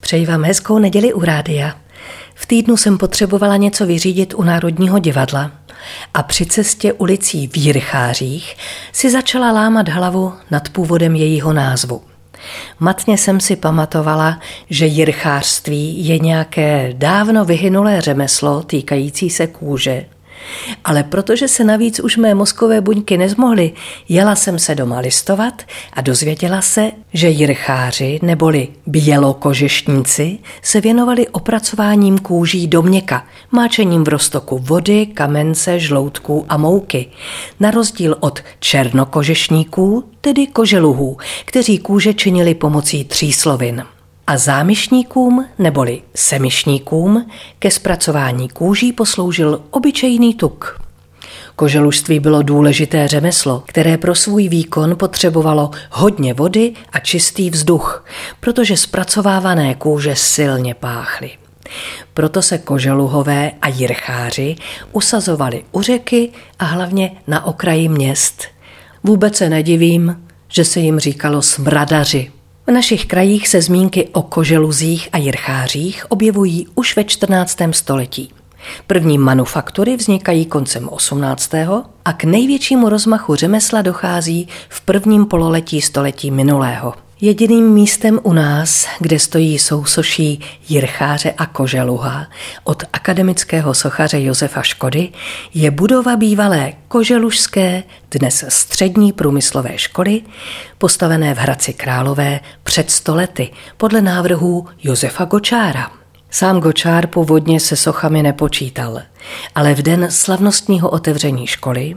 Přeji vám hezkou neděli u rádia. V týdnu jsem potřebovala něco vyřídit u Národního divadla a při cestě ulicí v Jirchářích si začala lámat hlavu nad původem jejího názvu. Matně jsem si pamatovala, že jirchářství je nějaké dávno vyhynulé řemeslo týkající se kůže. Ale protože se navíc už mé mozkové buňky nezmohly, jela jsem se doma listovat a dozvěděla se, že jircháři neboli bělokožešníci se věnovali opracováním kůží do měka, máčením v roztoku vody, kamence, žloutků a mouky, na rozdíl od černokožešníků, tedy koželuhů, kteří kůže činili pomocí tříslovin. A zámyšníkům neboli semišníkům ke zpracování kůží posloužil obyčejný tuk. Koželužství bylo důležité řemeslo, které pro svůj výkon potřebovalo hodně vody a čistý vzduch, protože zpracovávané kůže silně páchly. Proto se koželuhové a jircháři usazovali u řeky a hlavně na okraji měst. Vůbec se nedivím, že se jim říkalo smradaři. V našich krajích se zmínky o koželuzích a jirchářích objevují už ve 14. století. První manufaktury vznikají koncem 18. a k největšímu rozmachu řemesla dochází v prvním pololetí století minulého. Jediným místem u nás, kde stojí sousoší jircháře a koželuha od akademického sochaře Josefa Škody, je budova bývalé koželužské, dnes střední průmyslové školy, postavené v Hradci Králové před 100 lety podle návrhů Josefa Gočára. Sám Gočár původně se sochami nepočítal, ale v den slavnostního otevření školy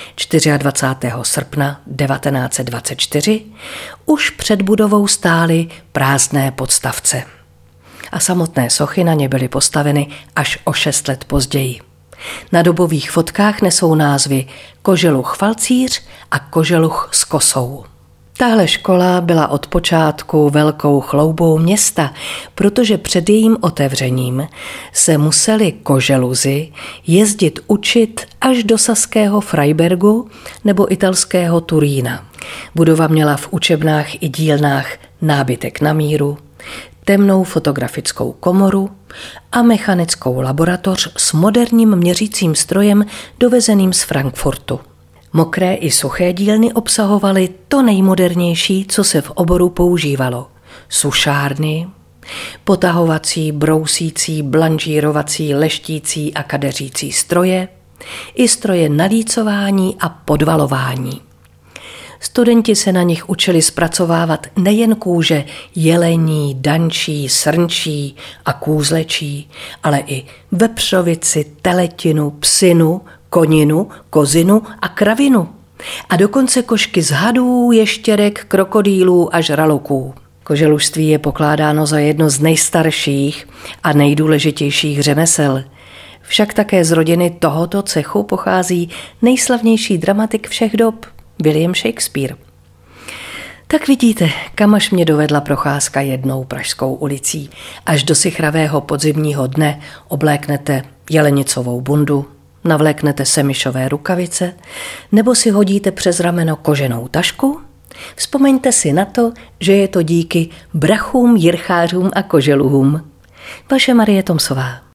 24. srpna 1924 už před budovou stály prázdné podstavce. A samotné sochy na ně byly postaveny až o 6 let později. Na dobových fotkách nesou názvy Koželuch Falcíř a Koželuch s kosou. Tahle škola byla od počátku velkou chloubou města, protože před jejím otevřením se museli koželuzi jezdit učit až do saského Freibergu nebo italského Turína. Budova měla v učebnách i dílnách nábytek na míru, temnou fotografickou komoru a mechanickou laboratoř s moderním měřícím strojem dovezeným z Frankfurtu. Mokré i suché dílny obsahovaly to nejmodernější, co se v oboru používalo. Sušárny, potahovací, brousící, blanžírovací, leštící a kadeřící stroje i stroje nalícování a podvalování. Studenti se na nich učili zpracovávat nejen kůže jelení, dančí, srnčí a kůzlečí, ale i vepřovici, teletinu, psinu, koninu, kozinu a kravinu. A dokonce kožky z hadů, ještěrek, krokodýlů a žraloků. Koželužství je pokládáno za jedno z nejstarších a nejdůležitějších řemesel. Však také z rodiny tohoto cechu pochází nejslavnější dramatik všech dob, William Shakespeare. Tak vidíte, kam až mě dovedla procházka jednou pražskou ulicí. Až do sichravého podzimního dne obléknete jelenicovou bundu, navléknete semišové rukavice nebo si hodíte přes rameno koženou tašku, vzpomeňte si na to, že je to díky brachům, jirchářům a koželuhům. Vaše Marie Tomsová.